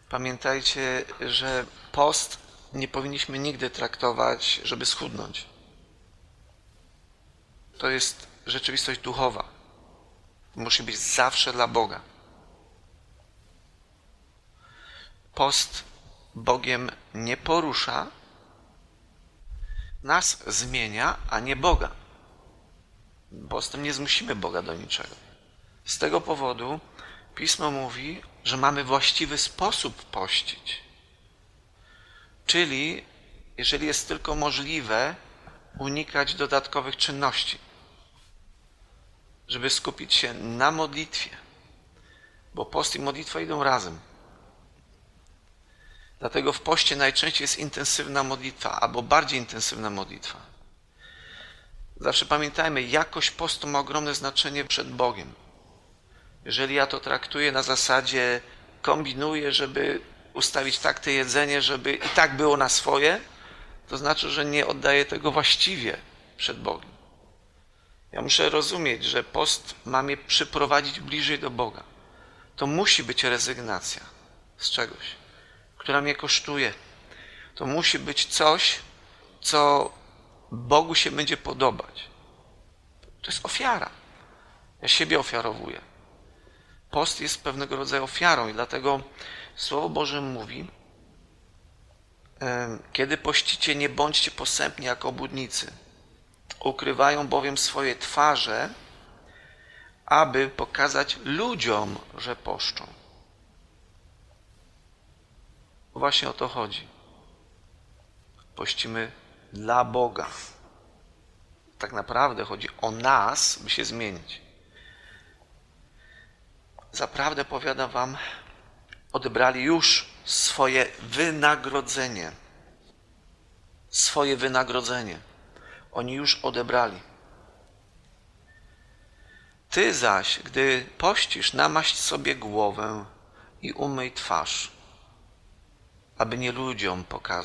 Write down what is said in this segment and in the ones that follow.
Pamiętajcie, że post nie powinniśmy nigdy traktować, żeby schudnąć. To jest rzeczywistość duchowa. Musi być zawsze dla Boga. Post Bogiem nie porusza, nas zmienia, a nie Boga. Postem nie zmusimy Boga do niczego. Z tego powodu Pismo mówi, że mamy właściwy sposób pościć. Czyli, jeżeli jest tylko możliwe, unikać dodatkowych czynności, żeby skupić się na modlitwie, bo post i modlitwa idą razem. Dlatego w poście najczęściej jest intensywna modlitwa, albo bardziej intensywna modlitwa. Zawsze pamiętajmy, jakość postu ma ogromne znaczenie przed Bogiem. Jeżeli ja to traktuję na zasadzie, kombinuję, żeby ustawić tak to jedzenie, żeby i tak było na swoje, to znaczy, że nie oddaję tego właściwie przed Bogiem. Ja muszę rozumieć, że post ma mnie przyprowadzić bliżej do Boga. To musi być rezygnacja z czegoś, która mnie kosztuje. To musi być coś, co Bogu się będzie podobać. To jest ofiara. Ja siebie ofiarowuję. Post jest pewnego rodzaju ofiarą i dlatego Słowo Boże mówi, kiedy pościcie, nie bądźcie posępni jak obłudnicy. Ukrywają bowiem swoje twarze, aby pokazać ludziom, że poszczą. Właśnie o to chodzi. Pościmy dla Boga. Tak naprawdę chodzi o nas, by się zmienić. Zaprawdę powiadam wam, odebrali już swoje wynagrodzenie. Swoje wynagrodzenie. Oni już odebrali. Ty zaś, gdy pościsz, namaść sobie głowę i umyj twarz, aby nie ludziom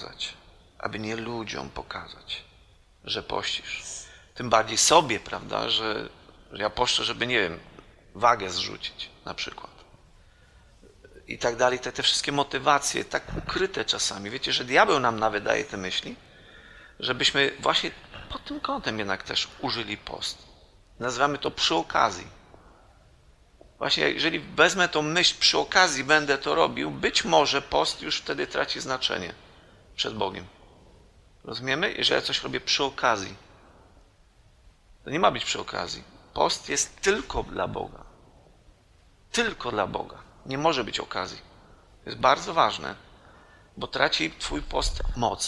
pokazać, że pościsz. Tym bardziej sobie, prawda, że ja poszczę, żeby, nie wiem, wagę zrzucić na przykład. I tak dalej, te wszystkie motywacje, tak ukryte czasami. Wiecie, że diabeł nam nawet daje te myśli, żebyśmy właśnie pod tym kątem jednak też użyli post. Nazywamy to przy okazji. Właśnie jeżeli wezmę tą myśl, przy okazji będę to robił, być może post już wtedy traci znaczenie przed Bogiem. Rozumiemy? Jeżeli ja coś robię przy okazji, to nie ma być przy okazji. Post jest tylko dla Boga. Tylko dla Boga. Nie może być okazji. To jest bardzo ważne, bo traci twój post moc.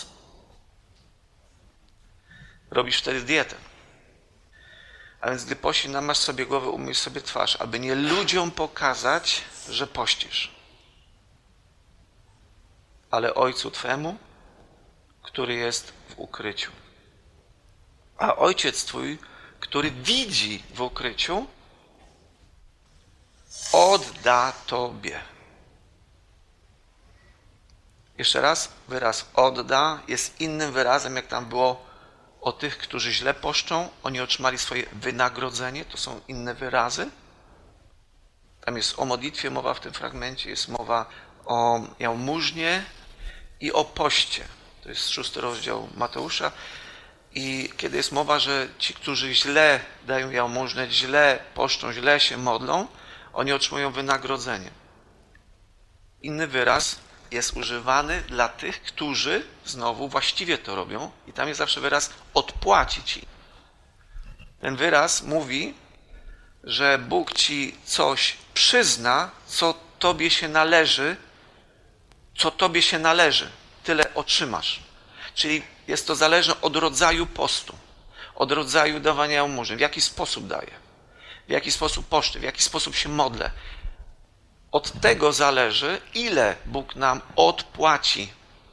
Robisz wtedy dietę. A więc gdy pościsz, namasz sobie głowę, umyj sobie twarz, aby nie ludziom pokazać, że pościsz. Ale Ojcu Twemu, który jest w ukryciu. A Ojciec Twój, który widzi w ukryciu, odda Tobie. Jeszcze raz, wyraz odda jest innym wyrazem, jak tam było o tych, którzy źle poszczą. Oni otrzymali swoje wynagrodzenie, to są inne wyrazy. Tam jest o modlitwie mowa w tym fragmencie, jest mowa o jałmużnie i o poście. To jest 6 rozdział Mateusza. I kiedy jest mowa, że ci, którzy źle dają jałmużnę, źle poszczą, źle się modlą, oni otrzymują wynagrodzenie. Inny wyraz jest używany dla tych, którzy znowu właściwie to robią i tam jest zawsze wyraz odpłacić im. Ten wyraz mówi, że Bóg ci coś przyzna, co tobie się należy, tyle otrzymasz. Czyli jest to zależne od rodzaju postu, od rodzaju dawania jałmużny, w jaki sposób daję, w jaki sposób poszczę, w jaki sposób się modlę. Od tego zależy, ile Bóg nam odpłaci.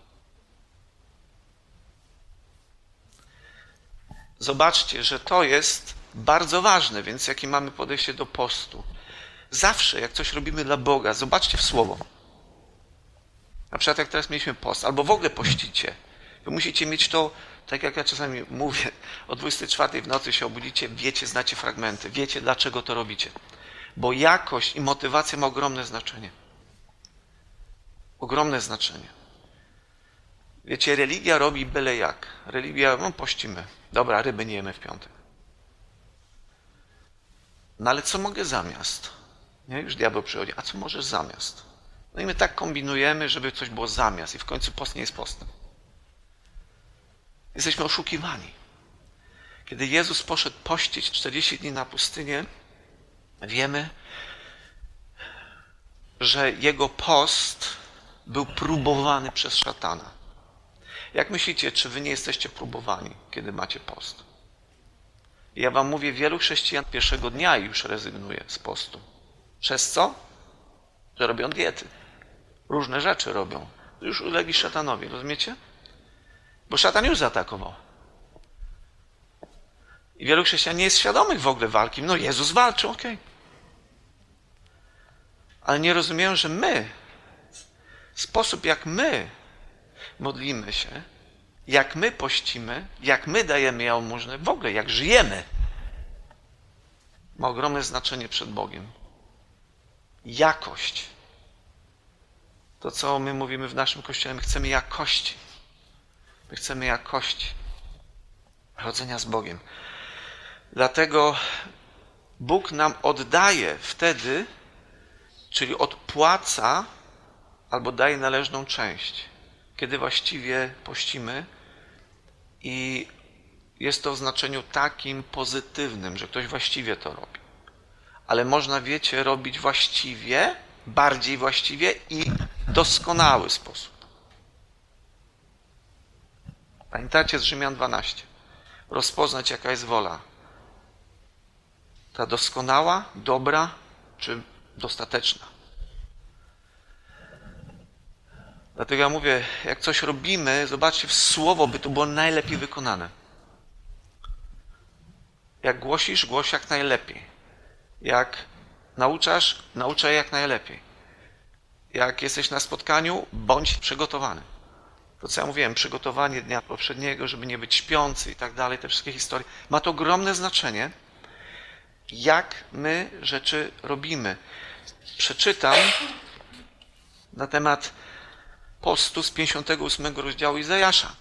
Zobaczcie, że to jest bardzo ważne, więc jakie mamy podejście do postu. Zawsze, jak coś robimy dla Boga, zobaczcie w Słowo. Na przykład jak teraz mieliśmy post, albo w ogóle pościcie. Wy musicie mieć to, tak jak ja czasami mówię, o 24 w nocy się obudzicie, wiecie, znacie fragmenty, wiecie, dlaczego to robicie. Bo jakość i motywacja ma ogromne znaczenie. Ogromne znaczenie. Wiecie, religia robi byle jak. Religia, pościmy. Dobra, ryby nie jemy w piątek. No ale co mogę zamiast? Nie? Już diabeł przychodzi. A co możesz zamiast? No i my tak kombinujemy, żeby coś było zamiast. I w końcu post nie jest postem. Jesteśmy oszukiwani. Kiedy Jezus poszedł pościć 40 dni na pustynię, wiemy, że Jego post był próbowany przez szatana. Jak myślicie, czy wy nie jesteście próbowani, kiedy macie post? Ja wam mówię, wielu chrześcijan pierwszego dnia już rezygnuje z postu. Przez co? Że robią diety. Różne rzeczy robią. Już ulegli szatanowi, rozumiecie? Bo szatan już zaatakował. I wielu chrześcijan nie jest świadomych w ogóle walki. No Jezus walczył, okej. Ale nie rozumieją, że my, sposób jak my modlimy się, jak my pościmy, jak my dajemy jałmużnę, w ogóle jak żyjemy, ma ogromne znaczenie przed Bogiem. Jakość. To, co my mówimy w naszym Kościele, my chcemy jakości. My chcemy jakości. Chodzenia z Bogiem. Dlatego Bóg nam oddaje wtedy, czyli odpłaca albo daje należną część, kiedy właściwie pościmy i jest to w znaczeniu takim pozytywnym, że ktoś właściwie to robi. Ale można, wiecie, robić właściwie, bardziej właściwie i doskonały sposób. Pamiętacie z Rzymian 12? Rozpoznać, jaka jest wola. Ta doskonała, dobra czy dostateczna. Dlatego ja mówię, jak coś robimy, zobaczcie, w słowo by to było najlepiej wykonane. Jak głosisz, głoś jak najlepiej. Jak nauczasz, nauczaj jak najlepiej. Jak jesteś na spotkaniu, bądź przygotowany. To co ja mówiłem, przygotowanie dnia poprzedniego, żeby nie być śpiący i tak dalej, te wszystkie historie. Ma to ogromne znaczenie, jak my rzeczy robimy. Przeczytam na temat postu z 58 rozdziału Izajasza.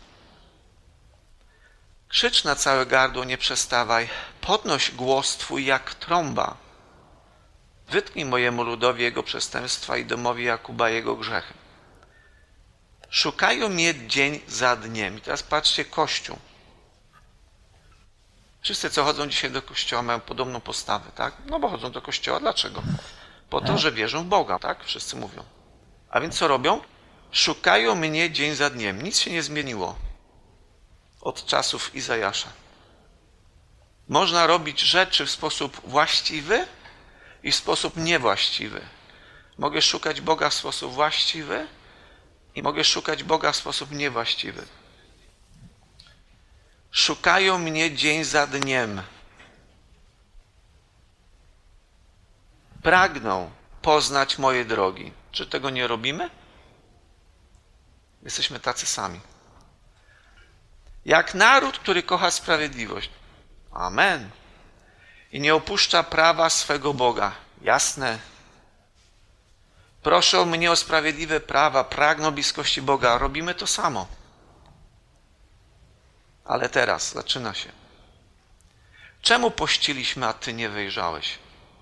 Krzycz na całe gardło, nie przestawaj, podnoś głos Twój jak trąba. Wytknij mojemu ludowi jego przestępstwa i domowi Jakuba jego grzechy. Szukają mnie dzień za dniem. I teraz patrzcie, Kościół. Wszyscy, co chodzą dzisiaj do kościoła, mają podobną postawę, tak? No bo chodzą do kościoła. Dlaczego? Po to, że wierzą w Boga, tak? Wszyscy mówią. A więc co robią? Szukają mnie dzień za dniem. Nic się nie zmieniło od czasów Izajasza. Można robić rzeczy w sposób właściwy i w sposób niewłaściwy. Mogę szukać Boga w sposób właściwy i mogę szukać Boga w sposób niewłaściwy. Szukają mnie dzień za dniem. Pragną poznać moje drogi. Czy tego nie robimy? Jesteśmy tacy sami. Jak naród, który kocha sprawiedliwość. Amen. I nie opuszcza prawa swego Boga. Jasne. Proszą mnie o sprawiedliwe prawa, pragną bliskości Boga. Robimy to samo. Ale teraz zaczyna się. Czemu pościliśmy, a Ty nie wyjrzałeś?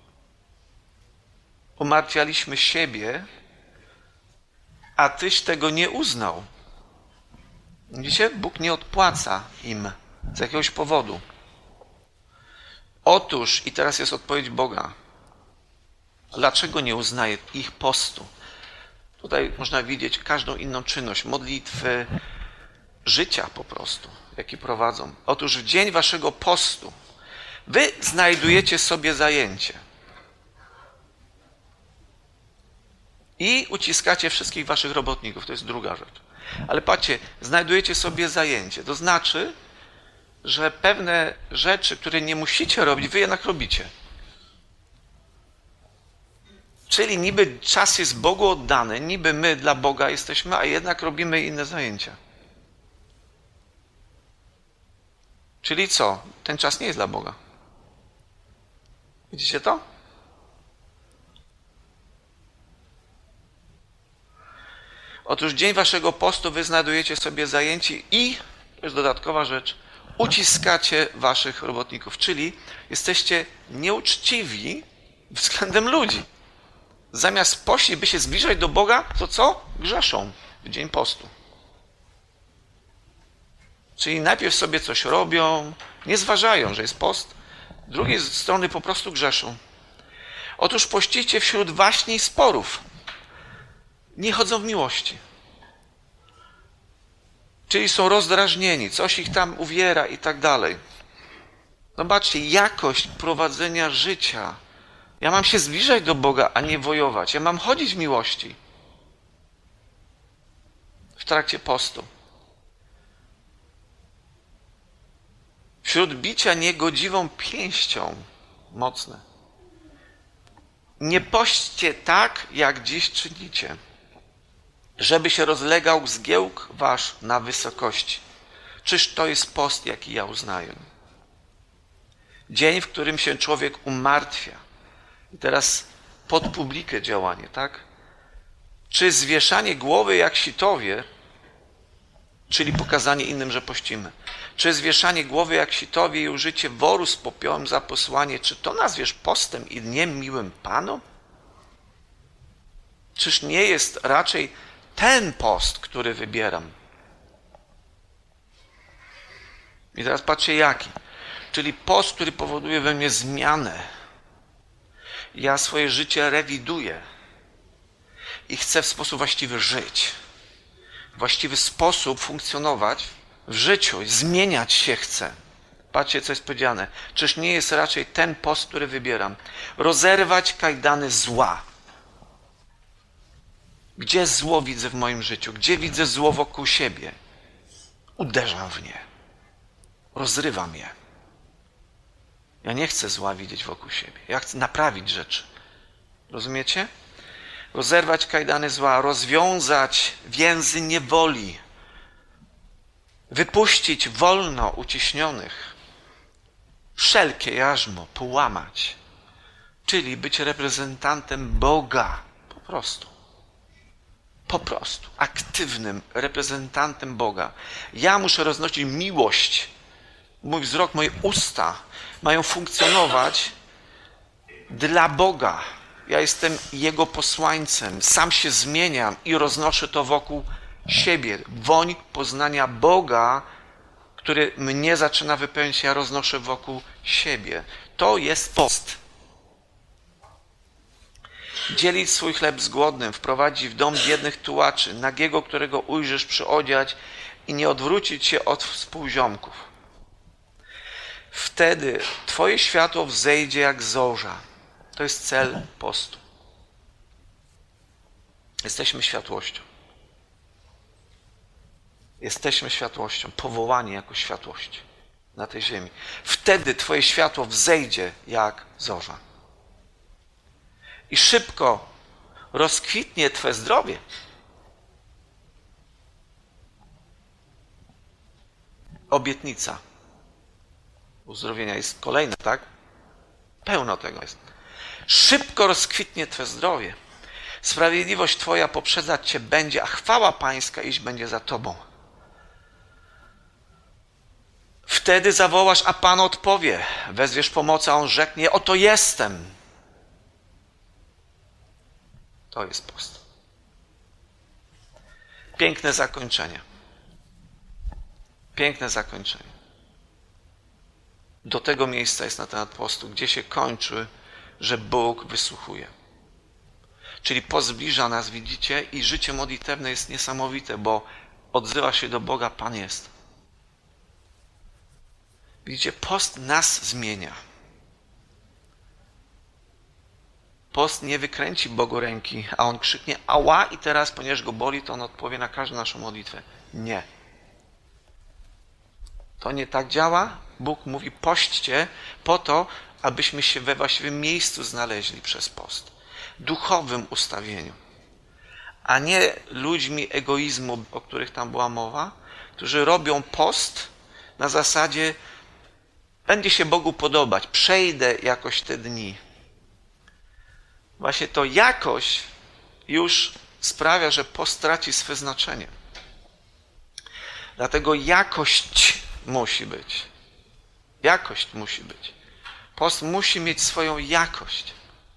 Umartwialiśmy siebie, a Tyś tego nie uznał. Widzicie? Bóg nie odpłaca im z jakiegoś powodu. Otóż, i teraz jest odpowiedź Boga, dlaczego nie uznaje ich postu? Tutaj można widzieć każdą inną czynność, modlitwy, życia po prostu, jaki prowadzą. Otóż w dzień waszego postu wy znajdujecie sobie zajęcie i uciskacie wszystkich waszych robotników. To jest druga rzecz. Ale patrzcie, znajdujecie sobie zajęcie. To znaczy, że pewne rzeczy, które nie musicie robić, wy jednak robicie. Czyli niby czas jest Bogu oddany, niby my dla Boga jesteśmy, a jednak robimy inne zajęcia. Czyli co? Ten czas nie jest dla Boga. Widzicie to? Otóż dzień waszego postu wy znajdujecie sobie zajęci i, to jest dodatkowa rzecz, uciskacie waszych robotników, czyli jesteście nieuczciwi względem ludzi. Zamiast pościć, by się zbliżać do Boga, to co? Grzeszą w dzień postu. Czyli najpierw sobie coś robią, nie zważają, że jest post, z drugiej strony po prostu grzeszą. Otóż pościcie wśród waśni i sporów. Nie chodzą w miłości. Czyli są rozdrażnieni, coś ich tam uwiera i tak dalej. Zobaczcie, jakość prowadzenia życia. Ja mam się zbliżać do Boga, a nie wojować. Ja mam chodzić w miłości. W trakcie postu. Wśród bicia niegodziwą pięścią. Mocne. Nie pośćcie tak, jak dziś czynicie, żeby się rozlegał zgiełk wasz na wysokości. Czyż to jest post, jaki ja uznaję? Dzień, w którym się człowiek umartwia. I teraz pod publikę działanie, tak? Czy zwieszanie głowy jak sitowie, czyli pokazanie innym, że pościmy. Czy zwieszanie głowy jak sitowie i użycie woru z popiołem za posłanie, czy to nazwiesz postem i dniem miłym Panu? Czyż nie jest raczej ten post, który wybieram? I teraz patrzcie jaki. Czyli post, który powoduje we mnie zmianę. Ja swoje życie rewiduję i chcę w sposób właściwy żyć. W właściwy sposób funkcjonować w życiu, zmieniać się chcę. Patrzcie, co jest powiedziane. Czyż nie jest raczej ten post, który wybieram? Rozerwać kajdany zła. Gdzie zło widzę w moim życiu? Gdzie widzę zło wokół siebie? Uderzam w nie. Rozrywam je. Ja nie chcę zła widzieć wokół siebie. Ja chcę naprawić rzeczy. Rozumiecie? Rozerwać kajdany zła, rozwiązać więzy niewoli, wypuścić wolno uciśnionych, wszelkie jarzmo połamać, czyli być reprezentantem Boga. Po prostu, aktywnym reprezentantem Boga. Ja muszę roznosić miłość. Mój wzrok, moje usta mają funkcjonować dla Boga. Ja jestem Jego posłańcem. Sam się zmieniam i roznoszę to wokół siebie. Woń poznania Boga, który mnie zaczyna wypełnić, ja roznoszę wokół siebie. To jest post. Dzielić swój chleb z głodnym, wprowadzić w dom biednych tułaczy, nagiego, którego ujrzysz, przyodziać i nie odwrócić się od współziomków. Wtedy Twoje światło wzejdzie jak zorza. To jest cel postu. Jesteśmy światłością. Jesteśmy światłością, powołani jako światłość na tej ziemi. Wtedy Twoje światło wzejdzie jak zorza. I szybko rozkwitnie Twe zdrowie. Obietnica uzdrowienia jest kolejna, tak? Pełno tego jest. Szybko rozkwitnie Twe zdrowie. Sprawiedliwość Twoja poprzedzać Cię będzie, a chwała Pańska iść będzie za Tobą. Wtedy zawołasz, a Pan odpowie. Wezwiesz pomocy, a On rzeknie, oto jestem. To jest post. Piękne zakończenie. Piękne zakończenie. Do tego miejsca jest na temat postu, gdzie się kończy, że Bóg wysłuchuje. Czyli pozbliża nas, widzicie, i życie modlitewne jest niesamowite, bo odzywa się do Boga, Pan jest. Widzicie, post nas zmienia. Post nie wykręci Bogu ręki, a On krzyknie ała i teraz, ponieważ Go boli, to On odpowie na każdą naszą modlitwę. Nie. To nie tak działa. Bóg mówi, pośćcie po to, abyśmy się we właściwym miejscu znaleźli przez post. Duchowym ustawieniu. A nie ludźmi egoizmu, o których tam była mowa, którzy robią post na zasadzie będzie się Bogu podobać, przejdę jakoś te dni. Właśnie to jakoś już sprawia, że post traci swe znaczenie. Dlatego jakość musi być. Jakość musi być. Post musi mieć swoją jakość.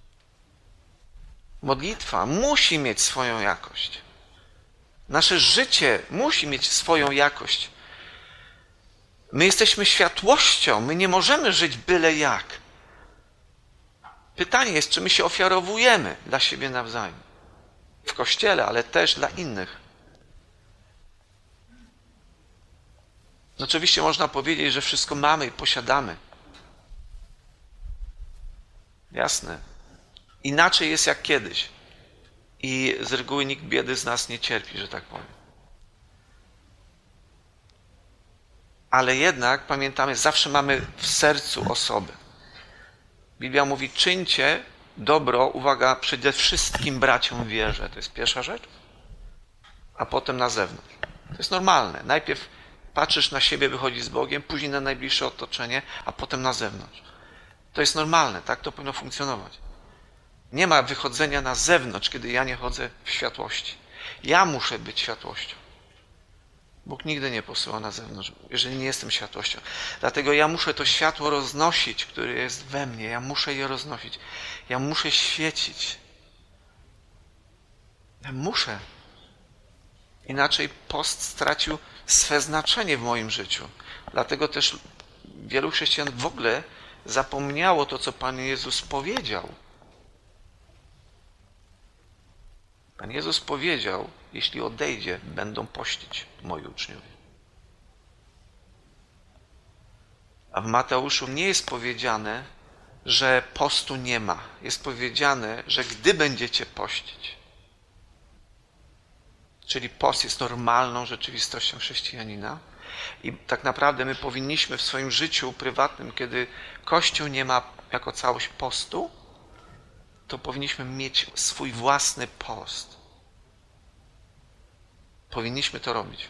Modlitwa musi mieć swoją jakość. Nasze życie musi mieć swoją jakość. My jesteśmy światłością, my nie możemy żyć byle jak. Pytanie jest, czy my się ofiarowujemy dla siebie nawzajem. W Kościele, ale też dla innych. Oczywiście można powiedzieć, że wszystko mamy i posiadamy. Jasne. Inaczej jest jak kiedyś. I z reguły nikt biedy z nas nie cierpi, że tak powiem. Ale jednak, pamiętamy, zawsze mamy w sercu osoby. Biblia mówi, czyńcie dobro, uwaga, przede wszystkim braciom w wierze. To jest pierwsza rzecz. A potem na zewnątrz. To jest normalne. Najpierw patrzysz na siebie, wychodzisz z Bogiem, później na najbliższe otoczenie, a potem na zewnątrz. To jest normalne, tak to powinno funkcjonować. Nie ma wychodzenia na zewnątrz, kiedy ja nie chodzę w światłości. Ja muszę być światłością. Bóg nigdy nie posyła na zewnątrz, jeżeli nie jestem światłością. Dlatego ja muszę to światło roznosić, które jest we mnie. Ja muszę je roznosić. Ja muszę świecić. Ja muszę. Inaczej post stracił swe znaczenie w moim życiu. Dlatego też wielu chrześcijan w ogóle zapomniało to, co Pan Jezus powiedział. Pan Jezus powiedział, jeśli odejdzie, będą pościć moi uczniowie. A w Mateuszu nie jest powiedziane, że postu nie ma. Jest powiedziane, że gdy będziecie pościć, czyli post jest normalną rzeczywistością chrześcijanina i tak naprawdę my powinniśmy w swoim życiu prywatnym, kiedy Kościół nie ma jako całość postu, to powinniśmy mieć swój własny post. Powinniśmy to robić.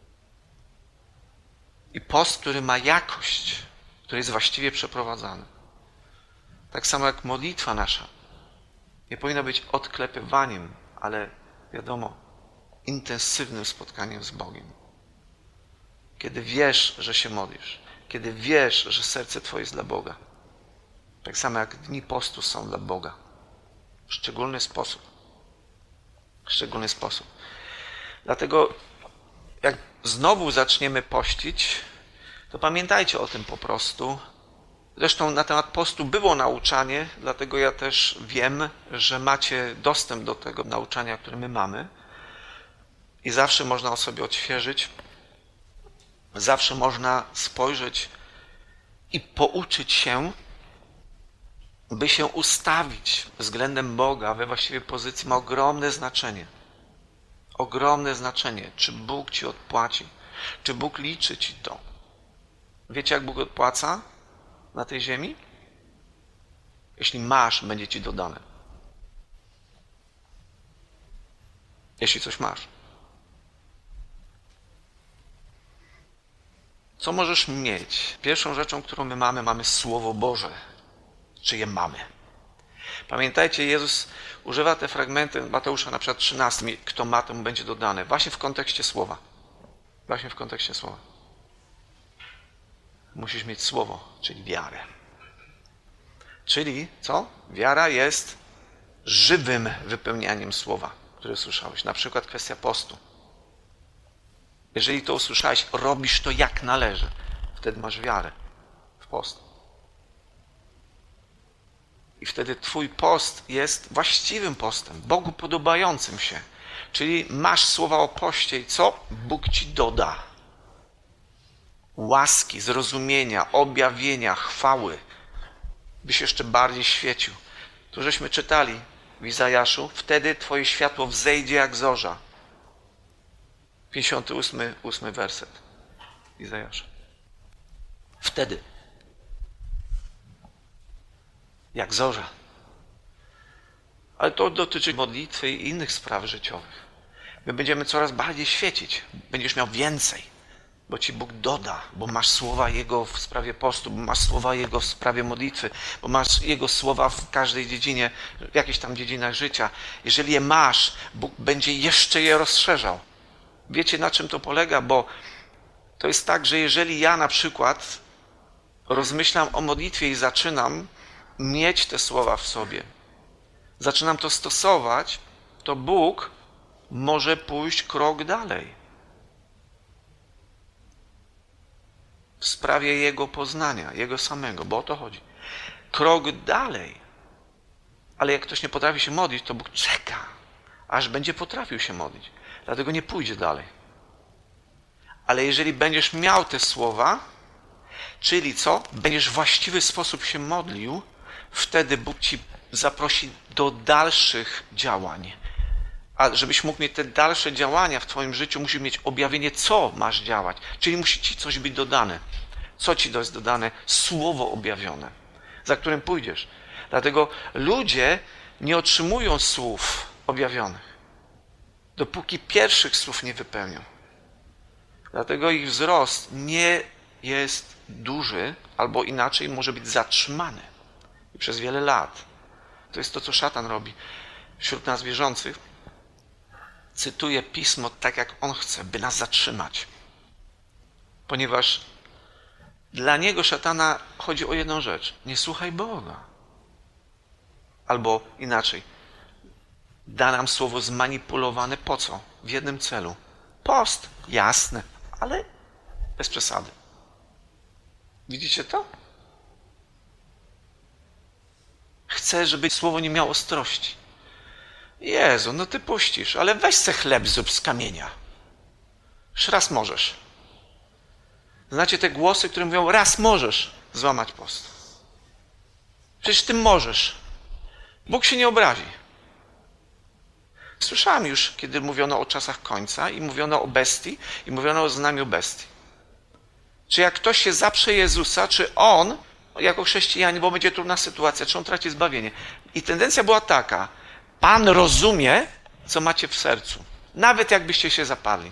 I post, który ma jakość, który jest właściwie przeprowadzany. Tak samo jak modlitwa nasza. Nie powinna być odklepywaniem, ale wiadomo, intensywnym spotkaniem z Bogiem. Kiedy wiesz, że się modlisz, kiedy wiesz, że serce Twoje jest dla Boga. Tak samo jak dni postu są dla Boga. W szczególny sposób. W szczególny sposób. Dlatego jak znowu zaczniemy pościć, to pamiętajcie o tym po prostu. Zresztą na temat postu było nauczanie, dlatego ja też wiem, że macie dostęp do tego nauczania, które my mamy. I zawsze można o sobie odświeżyć. Zawsze można spojrzeć i pouczyć się, by się ustawić względem Boga we właściwej pozycji, ma ogromne znaczenie. Ogromne znaczenie, czy Bóg ci odpłaci, czy Bóg liczy ci to. Wiecie, jak Bóg odpłaca na tej ziemi? Jeśli masz, będzie ci dodane. Jeśli coś masz. Co możesz mieć? Pierwszą rzeczą, którą my mamy Słowo Boże. Czy je mamy? Pamiętajcie, Jezus używa te fragmenty Mateusza na przykład 13. Kto ma, temu będzie dodane. Właśnie w kontekście Słowa. Właśnie w kontekście Słowa. Musisz mieć Słowo, czyli wiarę. Czyli co? Wiara jest żywym wypełnianiem Słowa, które słyszałeś. Na przykład kwestia postu. Jeżeli to usłyszałeś, robisz to jak należy. Wtedy masz wiarę w post. I wtedy twój post jest właściwym postem, Bogu podobającym się. Czyli masz słowa o poście i co? Bóg ci doda. Łaski, zrozumienia, objawienia, chwały. Byś jeszcze bardziej świecił. Tu żeśmy czytali w Izajaszu, wtedy twoje światło wzejdzie jak zorza. 58 werset Izajasza. Wtedy. Jak zorza. Ale to dotyczy modlitwy i innych spraw życiowych. My będziemy coraz bardziej świecić. Będziesz miał więcej. Bo ci Bóg doda, bo masz słowa Jego w sprawie postu, bo masz słowa Jego w sprawie modlitwy, bo masz Jego słowa w każdej dziedzinie, w jakichś tam dziedzinach życia. Jeżeli je masz, Bóg będzie jeszcze je rozszerzał. Wiecie, na czym to polega? Bo to jest tak, że jeżeli ja na przykład rozmyślam o modlitwie i zaczynam mieć te słowa w sobie, zaczynam to stosować, to Bóg może pójść krok dalej w sprawie Jego poznania, Jego samego, bo o to chodzi. Krok dalej. Ale jak ktoś nie potrafi się modlić, to Bóg czeka, aż będzie potrafił się modlić. Dlatego nie pójdzie dalej. Ale jeżeli będziesz miał te słowa, czyli co? Będziesz w właściwy sposób się modlił, wtedy Bóg ci zaprosi do dalszych działań. A żebyś mógł mieć te dalsze działania w twoim życiu, musisz mieć objawienie, co masz działać. Czyli musi ci coś być dodane. Co ci jest dodane? Słowo objawione, za którym pójdziesz. Dlatego ludzie nie otrzymują słów objawionych, dopóki pierwszych słów nie wypełnią. Dlatego ich wzrost nie jest duży, albo inaczej może być zatrzymany. I przez wiele lat. To jest to, co szatan robi wśród nas wierzących. Cytuje Pismo tak, jak on chce, by nas zatrzymać. Ponieważ dla niego, szatana, chodzi o jedną rzecz. Nie słuchaj Boga. Albo inaczej. Da nam słowo zmanipulowane po co? W jednym celu. Post, jasne, ale bez przesady. Widzicie to? Chcę, żeby słowo nie miało ostrości. Jezu, no ty puścisz, ale weź se chleb zrób z kamienia. Już raz możesz. Znacie te głosy, które mówią, raz możesz złamać post. Przecież ty możesz. Bóg się nie obrazi. Słyszałem już, kiedy mówiono o czasach końca i mówiono o bestii i mówiono o znamiu bestii. Czy jak ktoś się zaprze Jezusa, czy on, jako chrześcijanin, bo będzie trudna sytuacja, czy on traci zbawienie. I tendencja była taka, Pan rozumie, co macie w sercu. Nawet jakbyście się zaparli.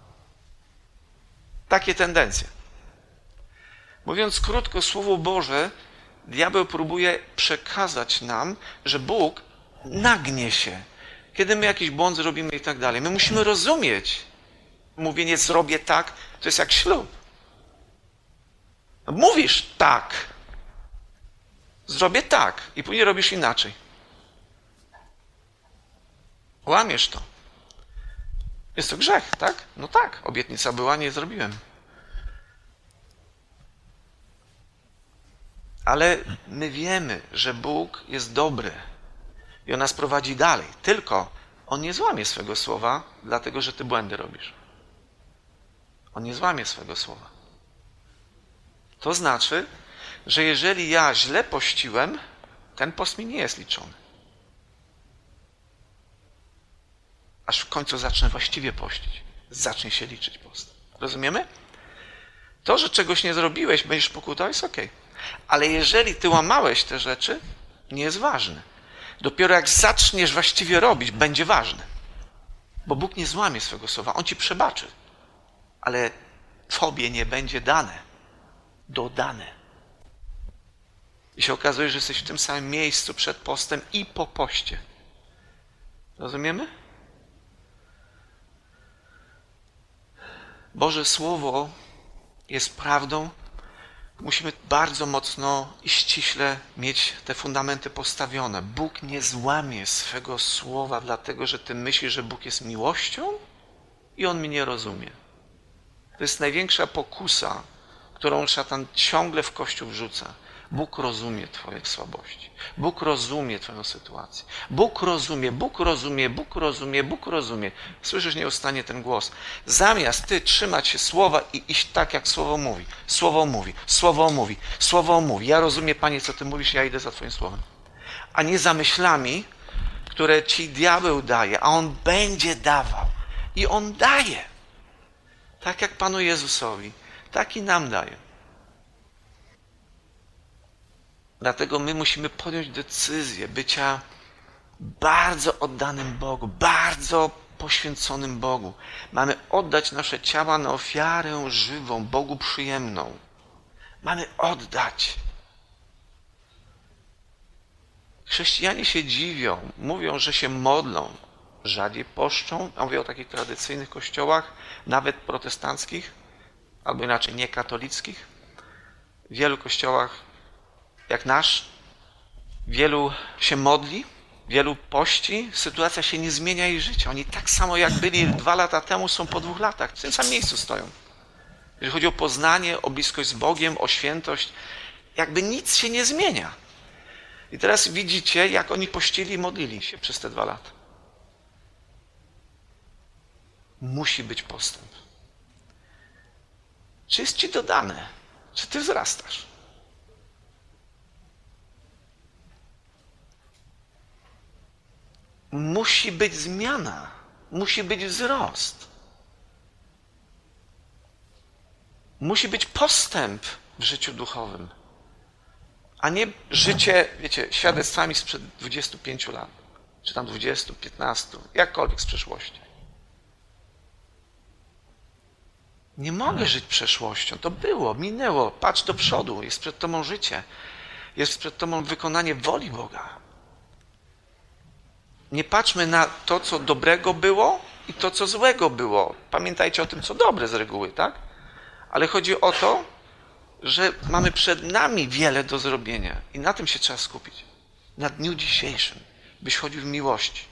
Takie tendencje. Mówiąc krótko, Słowo Boże, diabeł próbuje przekazać nam, że Bóg nagnie się, kiedy my jakiś błąd zrobimy i tak dalej. My musimy rozumieć. Mówienie zrobię tak, to jest jak ślub. Mówisz tak. Zrobię tak. I później robisz inaczej. Łamiesz to. Jest to grzech, tak? No tak. Obietnica była, nie zrobiłem. Ale my wiemy, że Bóg jest dobry i On nas prowadzi dalej. Tylko On nie złamie swego słowa, dlatego że ty błędy robisz. On nie złamie swego słowa. To znaczy, że jeżeli ja źle pościłem, ten post mi nie jest liczony. Aż w końcu zacznę właściwie pościć. Zacznie się liczyć post. Rozumiemy? To, że czegoś nie zrobiłeś, będziesz pokutał, jest okej. Ale jeżeli ty łamałeś te rzeczy, nie jest ważne. Dopiero jak zaczniesz właściwie robić, będzie ważne. Bo Bóg nie złamie swego słowa. On ci przebaczy. Ale tobie nie będzie dane. Dodane. I się okazuje, że jesteś w tym samym miejscu przed postem i po poście. Rozumiemy? Boże Słowo jest prawdą. Musimy bardzo mocno i ściśle mieć te fundamenty postawione. Bóg nie złamie swego słowa, dlatego że ty myślisz, że Bóg jest miłością i On mnie nie rozumie. To jest największa pokusa, którą szatan ciągle w Kościół wrzuca. Bóg rozumie twoje słabości. Bóg rozumie twoją sytuację. Bóg rozumie, Bóg rozumie, Bóg rozumie, Bóg rozumie. Słyszysz nieustannie ten głos. Zamiast ty trzymać się słowa i iść tak, jak słowo mówi. Słowo mówi, słowo mówi, słowo mówi. Ja rozumiem, Panie, co ty mówisz, ja idę za twoim słowem. A nie za myślami, które ci diabeł daje, a on będzie dawał. I on daje. Tak jak Panu Jezusowi, tak i nam daje. Dlatego my musimy podjąć decyzję bycia bardzo oddanym Bogu, bardzo poświęconym Bogu. Mamy oddać nasze ciała na ofiarę żywą, Bogu przyjemną. Mamy oddać. Chrześcijanie się dziwią, mówią, że się modlą, rzadziej poszczą. Ja mówię o takich tradycyjnych kościołach, nawet protestanckich, albo inaczej niekatolickich. W wielu kościołach, jak nasz, wielu się modli, wielu pości, sytuacja się nie zmienia jej życia. Oni tak samo jak byli 2 lata temu, są po 2 latach, w tym samym miejscu stoją. Jeżeli chodzi o poznanie, o bliskość z Bogiem, o świętość, jakby nic się nie zmienia. I teraz widzicie, jak oni pościli i modlili się przez te 2 lata. Musi być postęp. Czy jest ci dodane? Czy ty wzrastasz? Musi być zmiana. Musi być wzrost. Musi być postęp w życiu duchowym. A nie życie, wiecie, świadectwami sprzed 25 lat. Czy tam 20, 15, jakkolwiek z przeszłości. Nie mogę żyć przeszłością. To było, minęło. Patrz do przodu. Jest przed tobą życie. Jest przed tobą wykonanie woli Boga. Nie patrzmy na to, co dobrego było i to, co złego było. Pamiętajcie o tym, co dobre z reguły, tak? Ale chodzi o to, że mamy przed nami wiele do zrobienia i na tym się trzeba skupić. Na dniu dzisiejszym, byś chodził w miłości.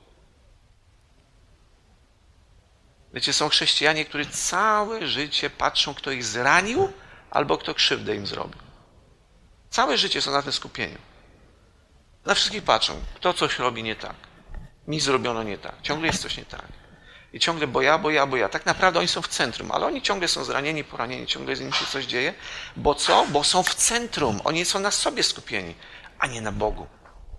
Wiecie, są chrześcijanie, którzy całe życie patrzą, kto ich zranił albo kto krzywdę im zrobił. Całe życie są na tym skupieniu. Na wszystkich patrzą, kto coś robi nie tak. Mi zrobiono nie tak. Ciągle jest coś nie tak. I ciągle bo ja. Tak naprawdę oni są w centrum, ale oni ciągle są zranieni, poranieni, ciągle z nimi się coś dzieje. Bo co? Bo są w centrum. Oni są na sobie skupieni, a nie na Bogu.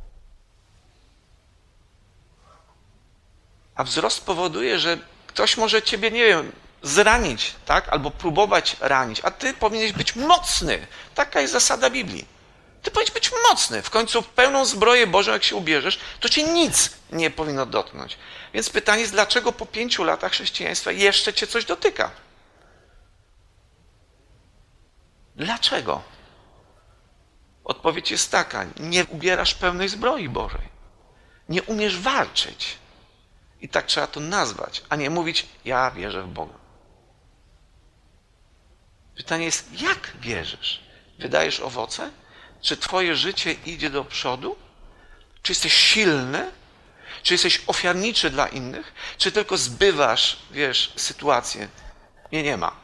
A wzrost powoduje, że ktoś może ciebie, nie wiem, zranić, tak? Albo próbować ranić, a ty powinieneś być mocny. Taka jest zasada Biblii. Ty powinieneś być mocny. W końcu w pełną zbroję Bożą, jak się ubierzesz, to cię nic nie powinno dotknąć. Więc pytanie jest, dlaczego po 5 latach chrześcijaństwa jeszcze cię coś dotyka? Dlaczego? Odpowiedź jest taka, nie ubierasz pełnej zbroi Bożej. Nie umiesz walczyć. I tak trzeba to nazwać, a nie mówić, ja wierzę w Boga. Pytanie jest, jak wierzysz? Wydajesz owoce? Czy twoje życie idzie do przodu? Czy jesteś silny? Czy jesteś ofiarniczy dla innych? Czy tylko zbywasz, wiesz, sytuację? Nie ma.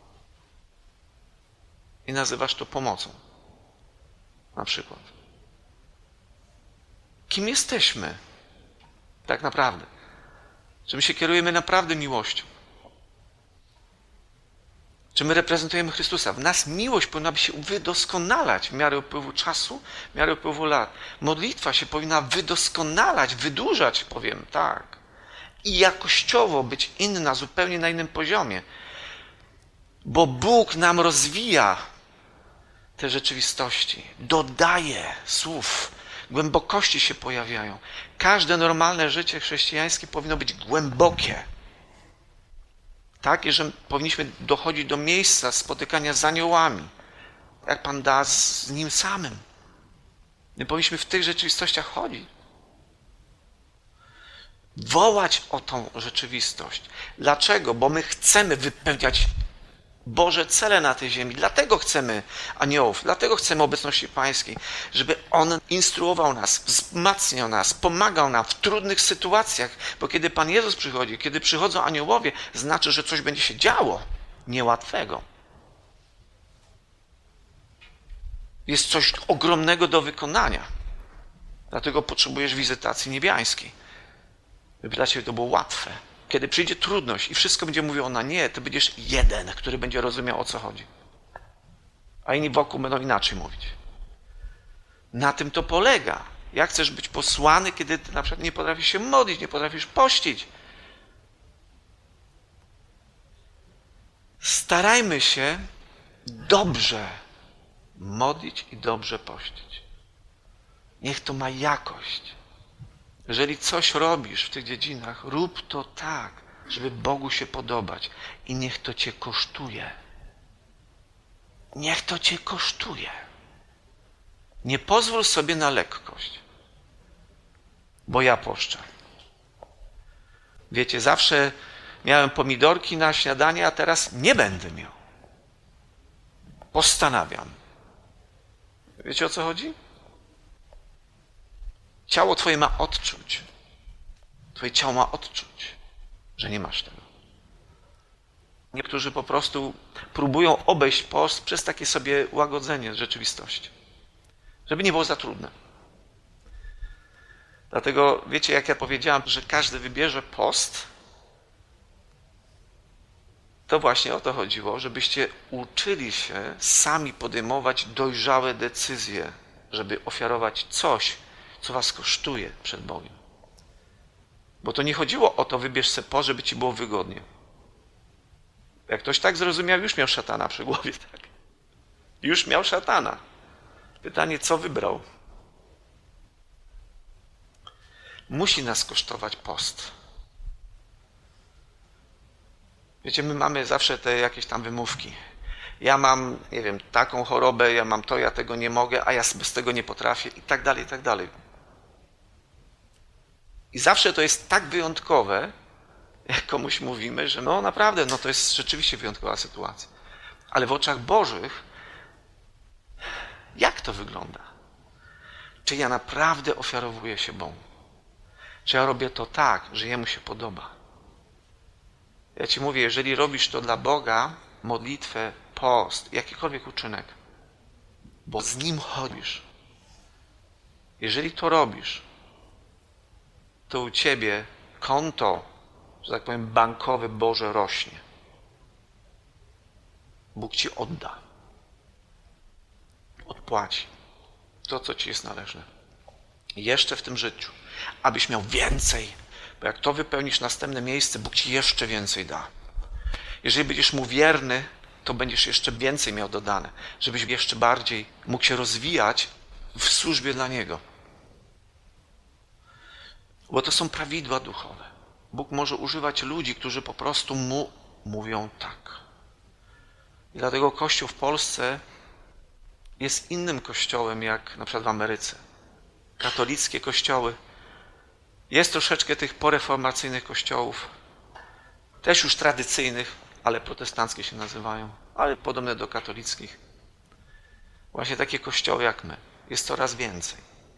I nazywasz to pomocą. Na przykład. Kim jesteśmy? Tak naprawdę. Czy my się kierujemy naprawdę miłością? Czy my reprezentujemy Chrystusa? W nas miłość powinna się wydoskonalać w miarę upływu czasu, w miarę upływu lat. Modlitwa się powinna wydoskonalać, wydłużać, powiem tak. I jakościowo być inna, zupełnie na innym poziomie. Bo Bóg nam rozwija te rzeczywistości, dodaje słów, głębokości się pojawiają. Każde normalne życie chrześcijańskie powinno być głębokie. Tak, że powinniśmy dochodzić do miejsca spotykania z aniołami, jak Pan da z Nim samym. My powinniśmy w tych rzeczywistościach chodzić. Wołać o tą rzeczywistość. Dlaczego? Bo my chcemy wypełniać Boże cele na tej ziemi. Dlatego chcemy aniołów, dlatego chcemy obecności Pańskiej, żeby On instruował nas, wzmacniał nas, pomagał nam w trudnych sytuacjach, bo kiedy Pan Jezus przychodzi, kiedy przychodzą aniołowie, znaczy, że coś będzie się działo niełatwego. Jest coś ogromnego do wykonania. Dlatego potrzebujesz wizytacji niebiańskiej. By dla Ciebie to było łatwe. Kiedy przyjdzie trudność i wszystko będzie mówiło na nie, to będziesz jeden, który będzie rozumiał, o co chodzi. A inni wokół będą inaczej mówić. Na tym to polega. Jak chcesz być posłany, kiedy ty na przykład nie potrafisz się modlić, nie potrafisz pościć? Starajmy się dobrze modlić i dobrze pościć. Niech to ma jakość. Jeżeli coś robisz w tych dziedzinach, rób to tak, żeby Bogu się podobać i niech to cię kosztuje. Niech to cię kosztuje. Nie pozwól sobie na lekkość, bo ja poszczę. Wiecie, zawsze miałem pomidorki na śniadanie, a teraz nie będę miał. Postanawiam. Wiecie, o co chodzi? Ciało twoje ma odczuć. Twoje ciało ma odczuć, że nie masz tego. Niektórzy po prostu próbują obejść post przez takie sobie łagodzenie rzeczywistości. Żeby nie było za trudne. Dlatego, wiecie, jak ja powiedziałam, że każdy wybierze post, to właśnie o to chodziło, żebyście uczyli się sami podejmować dojrzałe decyzje, żeby ofiarować coś, co was kosztuje przed Bogiem. Bo to nie chodziło o to, wybierz se post, żeby ci było wygodnie. Jak ktoś tak zrozumiał, już miał szatana przy głowie, tak? Już miał szatana. Pytanie, co wybrał? Musi nas kosztować post. Wiecie, my mamy zawsze te jakieś tam wymówki. Ja mam, nie wiem, taką chorobę, ja mam to, ja tego nie mogę, a ja bez tego nie potrafię i tak dalej, i tak dalej. I zawsze to jest tak wyjątkowe, jak komuś mówimy, że no naprawdę, no to jest rzeczywiście wyjątkowa sytuacja. Ale w oczach Bożych, jak to wygląda? Czy ja naprawdę ofiarowuję się Bogu? Czy ja robię to tak, że Jemu się podoba? Ja ci mówię, jeżeli robisz to dla Boga, modlitwę, post, jakikolwiek uczynek, bo z Nim chodzisz. Jeżeli to robisz, to u ciebie konto, że tak powiem, bankowe Boże rośnie. Bóg ci odda. Odpłaci to, co ci jest należne. Jeszcze w tym życiu, abyś miał więcej, bo jak to wypełnisz następne miejsce, Bóg ci jeszcze więcej da. Jeżeli będziesz Mu wierny, to będziesz jeszcze więcej miał dodane, żebyś jeszcze bardziej mógł się rozwijać w służbie dla Niego. Bo to są prawidła duchowe. Bóg może używać ludzi, którzy po prostu Mu mówią tak. I dlatego Kościół w Polsce jest innym kościołem jak na przykład w Ameryce. Katolickie kościoły. Jest troszeczkę tych poreformacyjnych kościołów, też już tradycyjnych, ale protestanckie się nazywają, ale podobne do katolickich. Właśnie takie kościoły jak my. Jest coraz więcej.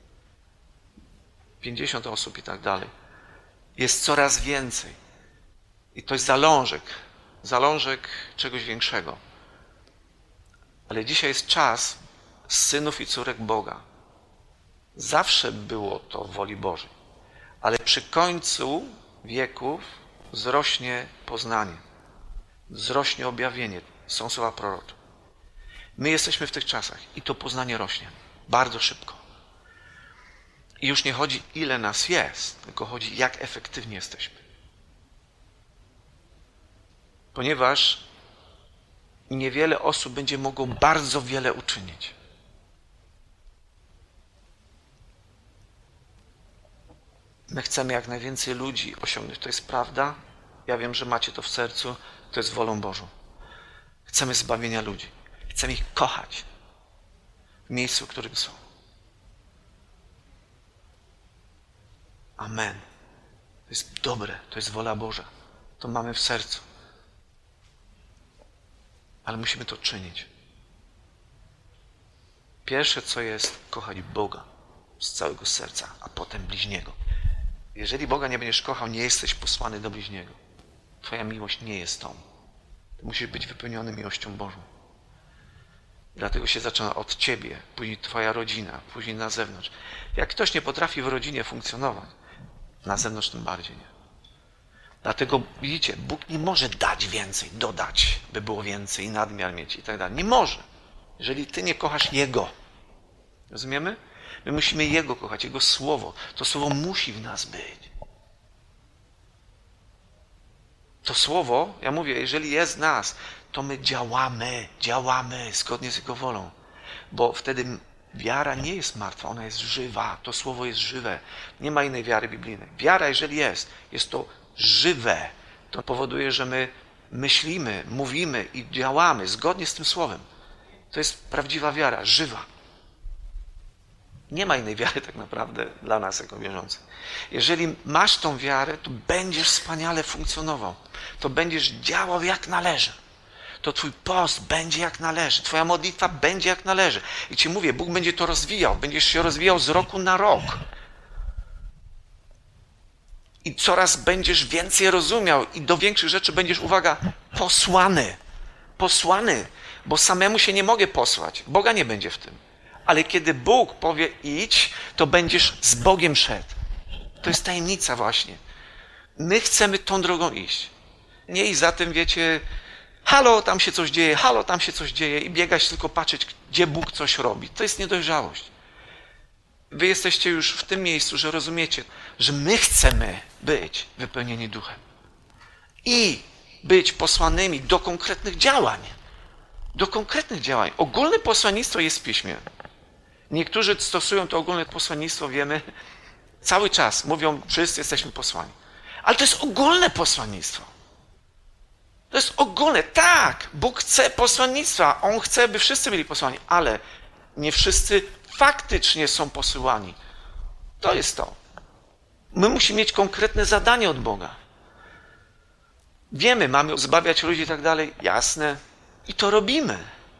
50 osób i tak dalej. Jest coraz więcej. I to jest zalążek czegoś większego. Ale dzisiaj jest czas synów i córek Boga. Zawsze było to w woli Bożej. Ale przy końcu wieków wzrośnie poznanie. Wzrośnie objawienie. Są słowa prorocze. My jesteśmy w tych czasach i to poznanie rośnie. Bardzo szybko. I już nie chodzi, ile nas jest, tylko chodzi, jak efektywnie jesteśmy. Ponieważ niewiele osób będzie mogło bardzo wiele uczynić. My chcemy jak najwięcej ludzi osiągnąć. To jest prawda. Ja wiem, że macie to w sercu. To jest wolą Bożą. Chcemy zbawienia ludzi. Chcemy ich kochać w miejscu, w którym są. Amen. To jest dobre. To jest wola Boża. To mamy w sercu. Ale musimy to czynić. Pierwsze, co jest, kochać Boga z całego serca, a potem bliźniego. Jeżeli Boga nie będziesz kochał, nie jesteś posłany do bliźniego. Twoja miłość nie jest tą. Ty musisz być wypełniony miłością Bożą. Dlatego się zaczyna od ciebie, później twoja rodzina, później na zewnątrz. Jak ktoś nie potrafi w rodzinie funkcjonować, na zewnątrz tym bardziej nie. Dlatego widzicie, Bóg nie może dać więcej, dodać, by było więcej, nadmiar mieć i tak dalej. Nie może, jeżeli ty nie kochasz Jego. Rozumiemy? My musimy Jego kochać, Jego Słowo. To Słowo musi w nas być. To Słowo, ja mówię, jeżeli jest w nas, to my działamy zgodnie z Jego wolą. Bo wtedy Wiara nie jest martwa, ona jest żywa. To słowo jest żywe. Nie ma innej wiary biblijnej. Wiara, jeżeli jest to żywe. To powoduje, że my myślimy, mówimy i działamy zgodnie z tym słowem. To jest prawdziwa wiara, żywa. Nie ma innej wiary tak naprawdę dla nas jako wierzących. Jeżeli masz tą wiarę, to będziesz wspaniale funkcjonował. To będziesz działał jak należy. To twój post będzie jak należy. Twoja modlitwa będzie jak należy. I ci mówię, Bóg będzie to rozwijał. Będziesz się rozwijał z roku na rok. I coraz będziesz więcej rozumiał i do większych rzeczy będziesz, uwaga, posłany. Posłany. Bo samemu się nie mogę posłać. Boga nie będzie w tym. Ale kiedy Bóg powie idź, to będziesz z Bogiem szedł. To jest tajemnica właśnie. My chcemy tą drogą iść. Nie iść za tym, wiecie, halo, tam się coś dzieje, halo, tam się coś dzieje i biegać tylko patrzeć, gdzie Bóg coś robi. To jest niedojrzałość. Wy jesteście już w tym miejscu, że rozumiecie, że my chcemy być wypełnieni duchem. I być posłanymi do konkretnych działań. Do konkretnych działań. Ogólne posłannictwo jest w Piśmie. Niektórzy stosują to ogólne posłannictwo, wiemy, cały czas. Mówią, wszyscy jesteśmy posłani. Ale to jest ogólne posłannictwo. To jest ogólne. Tak, Bóg chce posłannictwa. On chce, by wszyscy byli posłani. Ale nie wszyscy faktycznie są posyłani. To jest to. My musimy mieć konkretne zadanie od Boga. Wiemy, mamy zbawiać ludzi i tak dalej. Jasne. I to robimy.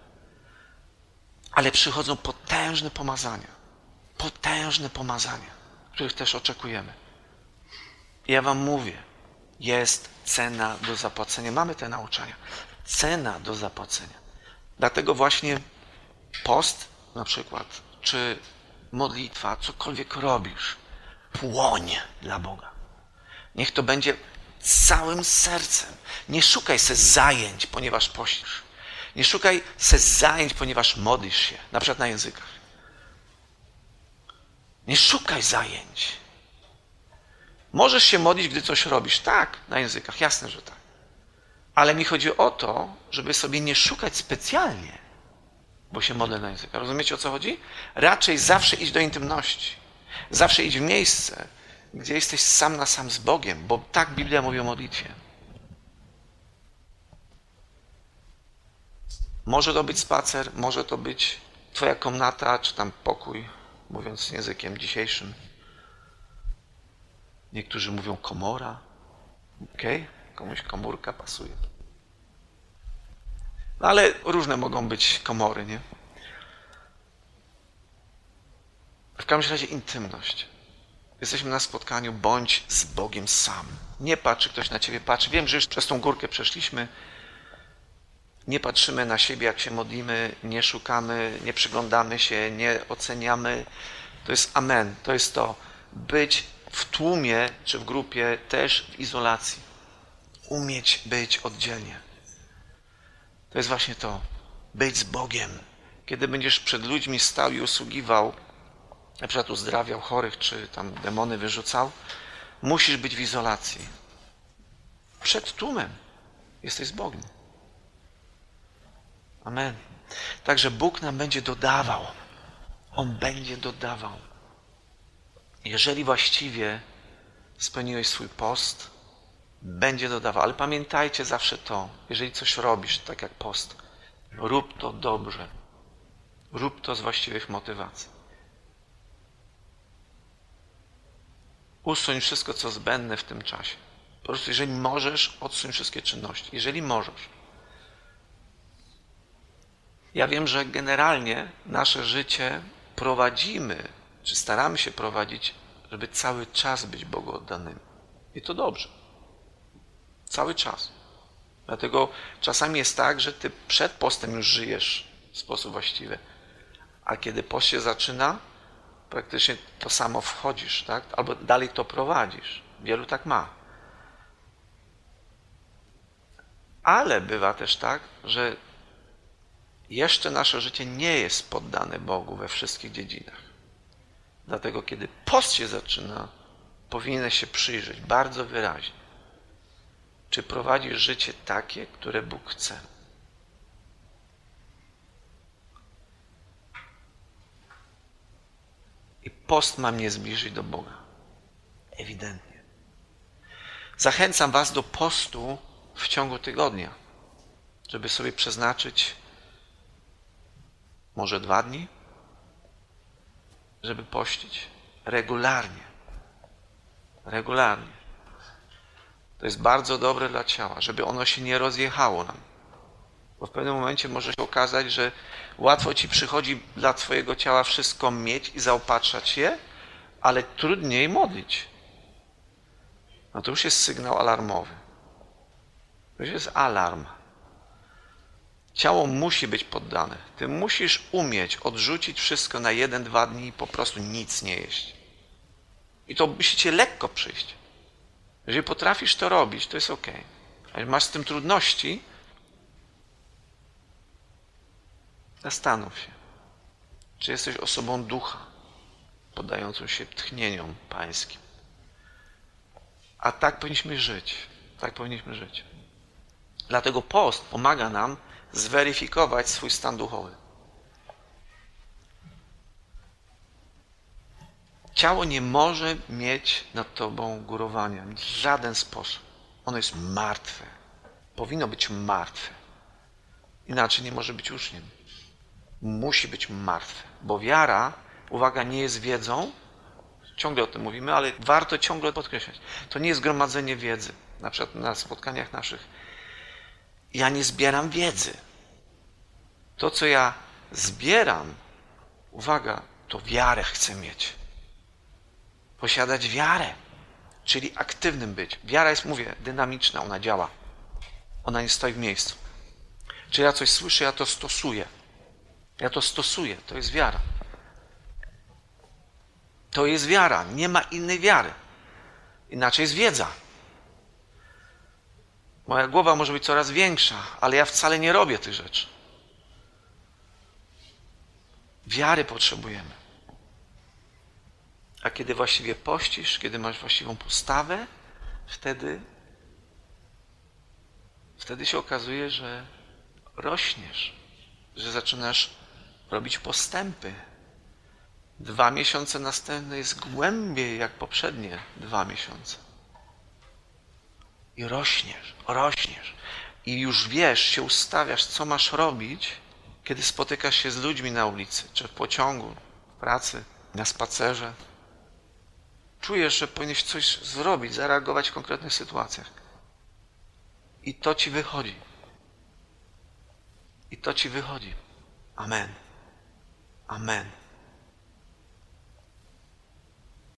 Ale przychodzą potężne pomazania, których też oczekujemy. I ja wam mówię, jest cena do zapłacenia. Mamy te nauczania. Cena do zapłacenia. Dlatego właśnie post na przykład, czy modlitwa, cokolwiek robisz, płoń dla Boga. Niech to będzie całym sercem. Nie szukaj se zajęć, ponieważ pościsz. Nie szukaj se zajęć, ponieważ modlisz się, na przykład na językach. Nie szukaj zajęć. Możesz się modlić, gdy coś robisz. Tak, na językach, jasne, że tak. Ale mi chodzi o to, żeby sobie nie szukać specjalnie, bo się modlę na językach. Rozumiecie, o co chodzi? Raczej zawsze idź do intymności. Zawsze idź w miejsce, gdzie jesteś sam na sam z Bogiem, bo tak Biblia mówi o modlitwie. Może to być spacer, może to być twoja komnata, czy tam pokój, mówiąc językiem dzisiejszym. Niektórzy mówią komora. Okej? Komuś komórka pasuje. No ale różne mogą być komory, nie? W każdym razie intymność. Jesteśmy na spotkaniu, bądź z Bogiem sam. Nie patrz, czy ktoś na ciebie patrzy. Wiem, że już przez tą górkę przeszliśmy. Nie patrzymy na siebie, jak się modlimy, nie szukamy, nie przyglądamy się, nie oceniamy. To jest amen, to jest to. Być w tłumie czy w grupie, też w izolacji. Umieć być oddzielnie. To jest właśnie to. Być z Bogiem. Kiedy będziesz przed ludźmi stał i usługiwał, na przykład uzdrawiał chorych, czy tam demony wyrzucał, musisz być w izolacji. Przed tłumem jesteś z Bogiem. Amen. Także Bóg nam będzie dodawał. On będzie dodawał. Jeżeli właściwie spełniłeś swój post, będzie dodawał. Ale pamiętajcie zawsze to, jeżeli coś robisz, tak jak post, rób to dobrze. Rób to z właściwych motywacji. Usuń wszystko, co zbędne w tym czasie. Po prostu, jeżeli możesz, odsuń wszystkie czynności. Jeżeli możesz. Ja wiem, że generalnie nasze życie prowadzimy, czy staramy się prowadzić, żeby cały czas być Bogu oddanymi. I to dobrze. Cały czas. Dlatego czasami jest tak, że ty przed postem już żyjesz w sposób właściwy. A kiedy post się zaczyna, praktycznie to samo wchodzisz, tak? Albo dalej to prowadzisz. Wielu tak ma. Ale bywa też tak, że jeszcze nasze życie nie jest poddane Bogu we wszystkich dziedzinach. Dlatego, kiedy post się zaczyna, powinieneś się przyjrzeć bardzo wyraźnie. Czy prowadzisz życie takie, które Bóg chce? post ma mnie zbliżyć do Boga. Ewidentnie. Zachęcam was do postu w ciągu tygodnia, żeby sobie przeznaczyć może 2 dni, żeby pościć regularnie. Regularnie. To jest bardzo dobre dla ciała, żeby ono się nie rozjechało nam. Bo w pewnym momencie może się okazać, że łatwo ci przychodzi dla twojego ciała wszystko mieć i zaopatrzać je, ale trudniej modlić. No to już jest sygnał alarmowy. To już jest alarm. Ciało musi być poddane. Ty musisz umieć odrzucić wszystko na 1-2 dni i po prostu nic nie jeść. I to musi cię lekko przyjść. Jeżeli potrafisz to robić, to jest ok. A jeżeli masz z tym trudności, zastanów się, czy jesteś osobą ducha, poddającą się tchnieniom pańskim. A tak powinniśmy żyć. Tak powinniśmy żyć. Dlatego post pomaga nam zweryfikować swój stan duchowy. Ciało nie może mieć nad tobą górowania w żaden sposób. Ono jest martwe. Powinno być martwe. Inaczej nie może być uczniem. Musi być martwe. Bo wiara, uwaga, nie jest wiedzą. Ciągle o tym mówimy, ale warto ciągle podkreślać. To nie jest gromadzenie wiedzy. Na przykład na spotkaniach naszych. Ja nie zbieram wiedzy. To, co ja zbieram, uwaga, to wiarę chcę mieć. Posiadać wiarę, czyli aktywnym być. Wiara jest, mówię, dynamiczna, ona działa. Ona nie stoi w miejscu. Czy ja coś słyszę, ja to stosuję. Ja to stosuję, to jest wiara. To jest wiara, nie ma innej wiary. Inaczej jest wiedza. Moja głowa może być coraz większa, ale ja wcale nie robię tych rzeczy. Wiary potrzebujemy. A kiedy właściwie pościsz, kiedy masz właściwą postawę, wtedy się okazuje, że rośniesz, że zaczynasz robić postępy. 2 miesiące następne jest głębiej jak poprzednie 2 miesiące. I rośniesz, rośniesz. I już wiesz, się ustawiasz, co masz robić, kiedy spotykasz się z ludźmi na ulicy, czy w pociągu, w pracy, na spacerze. Czujesz, że powinieneś coś zrobić, zareagować w konkretnych sytuacjach. I to ci wychodzi. I to ci wychodzi. Amen. Amen.